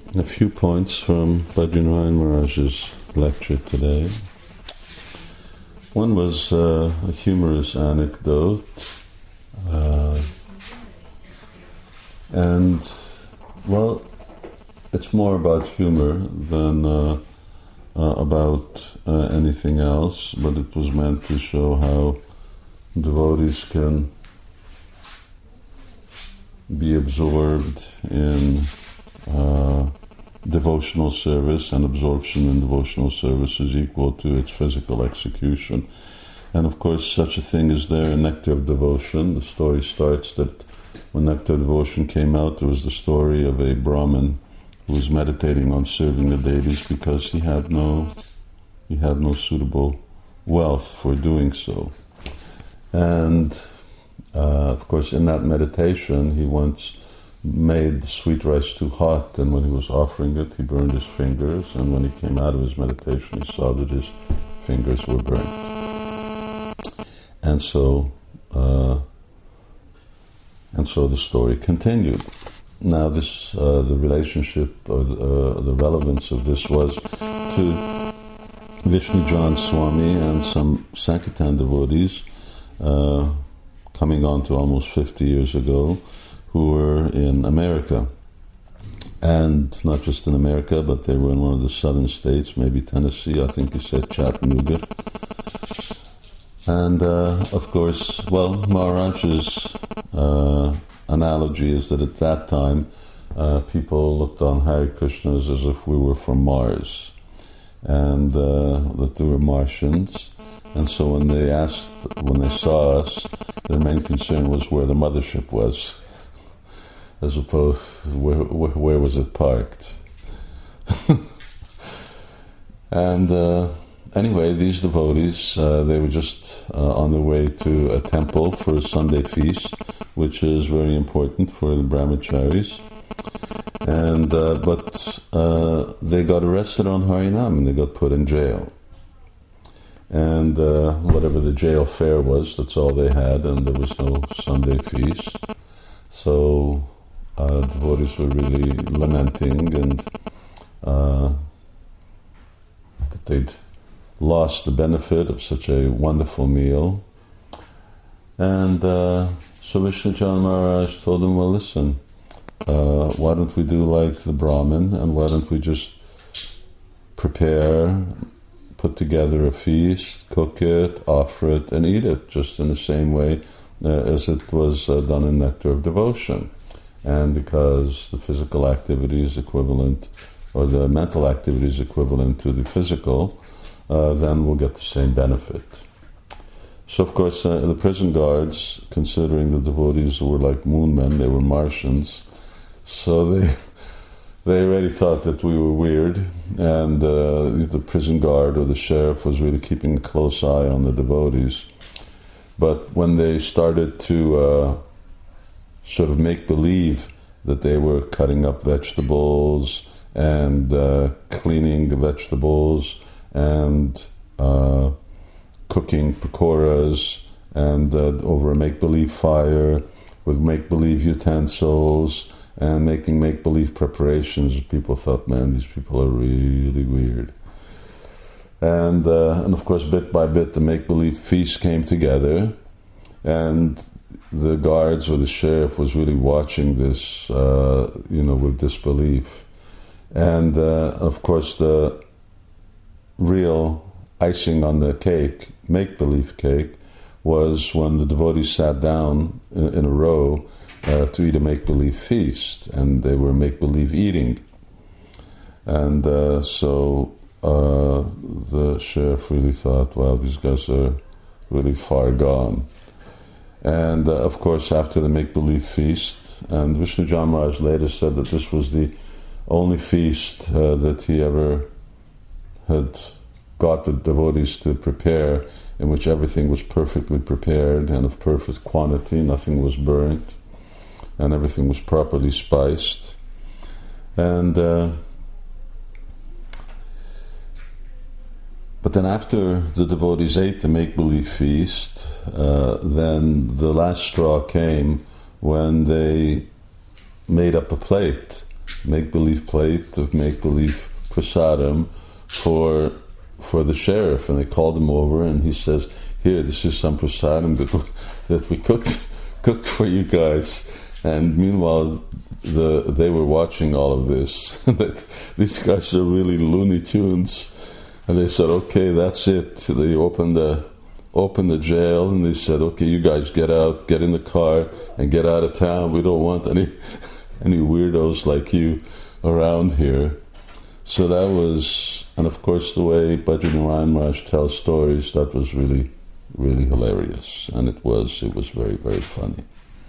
a few points from Badrinarayan Maharaj's lecture today. One was a humorous anecdote, and, well, it's more about humor than about anything else, but it was meant to show how devotees can be absorbed in devotional service, and absorption in devotional service is equal to its physical execution. And of course, such a thing is there in Nectar of Devotion. The story starts that when Nectar of Devotion came out, there was the story of a Brahmin who was meditating on serving the deities because he had no suitable wealth for doing so. And of course, in that meditation, he once made the sweet rice too hot, and when he was offering it, he burned his fingers, and when he came out of his meditation, he saw that his fingers were burnt. And so the story continued. Now this, the relationship, or the relevance of this was to Vishnu John Swami and some Sankirtan devotees coming on to almost 50 years ago, who were in America. And not just in America, but they were in one of the southern states, maybe Tennessee, I think he said Chattanooga. And of course, well, Maharaj's analogy is that at that time, people looked on Hare Krishnas as if we were from Mars, and that they were Martians. And so when they saw us, their main concern was where the mothership was, as opposed to where was it parked. And anyway, these devotees, they were just on their way to a temple for a Sunday feast, which is very important for the brahmacharis. And but they got arrested on Harinam and they got put in jail. And whatever the jail fare was, that's all they had, and there was no Sunday feast. So devotees were really lamenting, and that they'd lost the benefit of such a wonderful meal. And so Vishnu John Maharaj told them, well, listen, why don't we do like the Brahmin, and why don't we just put together a feast, cook it, offer it, and eat it, just in the same way as it was done in Nectar of Devotion. And because the physical activity is equivalent, or the mental activity is equivalent to the physical, then we'll get the same benefit. So of course, the prison guards, considering the devotees were like moon men, they were Martians, so they already thought that we were weird, and the prison guard or the sheriff was really keeping a close eye on the devotees. But when they started to sort of make believe that they were cutting up vegetables and cleaning the vegetables and cooking pakoras and over a make-believe fire with make-believe utensils and making make-believe preparations, people thought, man, these people are really weird. And of course, bit by bit, the make-believe feast came together, and the guards or the sheriff was really watching this, with disbelief. And of course, the real icing on the cake, make-believe cake, was when the devotees sat down in a row to eat a make-believe feast, and they were make-believe eating. And so the sheriff really thought, wow, these guys are really far gone. And of course, after the make-believe feast, and Vishnu John Maharaj later said that this was the only feast that he ever had got the devotees to prepare, in which everything was perfectly prepared and of perfect quantity, nothing was burnt, and everything was properly spiced. And but then after the devotees ate the make-believe feast, then the last straw came when they made up a plate make-believe plate of make-believe prasadam for the sheriff, and they called him over, and he says, "Here, this is some prasadam that we cooked for you guys." And meanwhile, they were watching all of this. That these guys are really Looney Tunes, and they said, "Okay, that's it." They opened the jail, and they said, "Okay, you guys get out, get in the car, and get out of town. We don't want any weirdos like you around here." So that was, and of course the way Bhajan Narayan Maharaj tells stories, that was really, really hilarious, and it was very, very funny.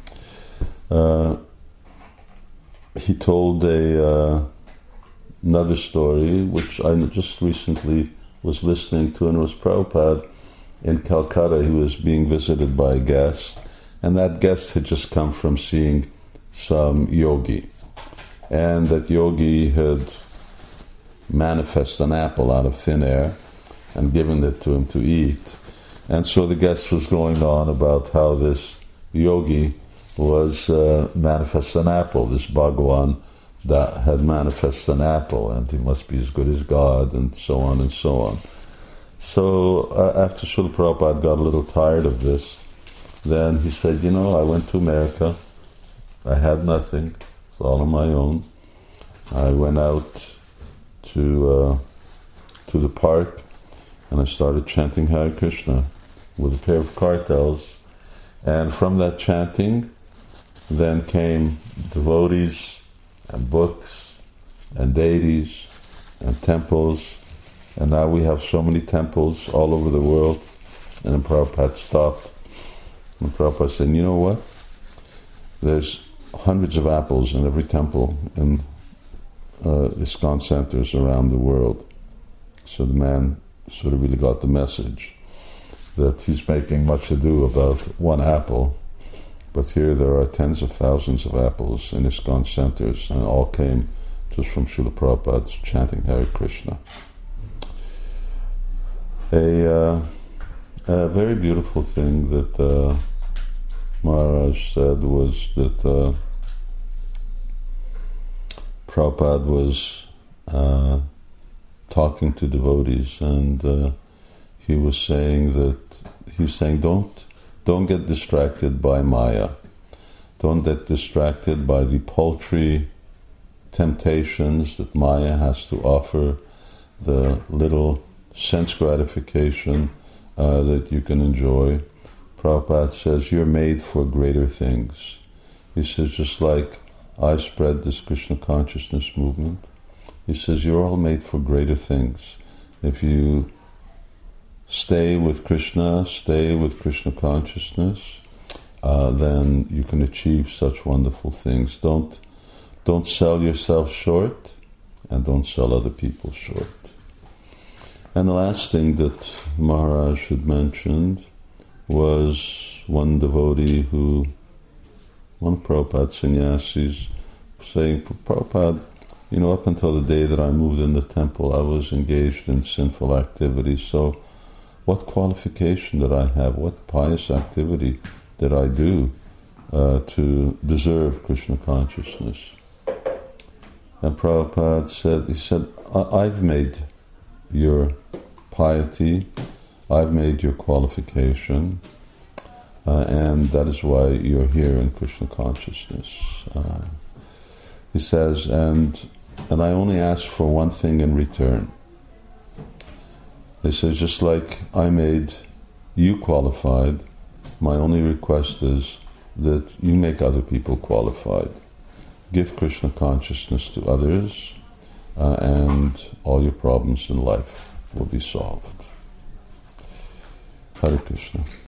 He told another story, which I just recently was listening to, and it was Prabhupada in Calcutta. He was being visited by a guest, and that guest had just come from seeing some yogi, and that yogi had manifested an apple out of thin air and given it to him to eat. And so the guest was going on about how this yogi was manifested an apple, this Bhagawan that had manifested an apple, and he must be as good as God, and so on and so on. So after Srila Prabhupada got a little tired of this, then he said, I went to America, I had nothing, it's all on my own. I went out to the park, and I started chanting Hare Krishna with a pair of kartals, and from that chanting then came devotees and books and deities and temples, and now we have so many temples all over the world. And then Prabhupada stopped, and Prabhupada said, "You know what? There's hundreds of apples in every temple in ISKCON centers around the world." So the man sort of really got the message that he's making much ado about one apple, but here there are tens of thousands of apples in ISKCON centers, and all came just from Srila Prabhupada's chanting Hare Krishna. A very beautiful thing that Maharaj said was that Prabhupada was talking to devotees, and he was saying don't get distracted by Maya. Don't get distracted by the paltry temptations that Maya has to offer, the little sense gratification that you can enjoy. Prabhupada says, you're made for greater things. He says, just like I spread this Krishna consciousness movement, he says, you're all made for greater things. If you stay with Krishna consciousness, then you can achieve such wonderful things. Don't sell yourself short, and don't sell other people short. And the last thing that Maharaj had mentioned was one devotee one Prabhupada sannyasis, saying, Prabhupada, up until the day that I moved in the temple, I was engaged in sinful activities. So what qualification did I have? What pious activity did I do to deserve Krishna consciousness? And Prabhupada said, I've made your piety, I've made your qualification, and that is why you're here in Krishna consciousness. He says, and I only ask for one thing in return. He says, just like I made you qualified, my only request is that you make other people qualified. Give Krishna consciousness to others, and all your problems in life will be solved. Hare Krishna.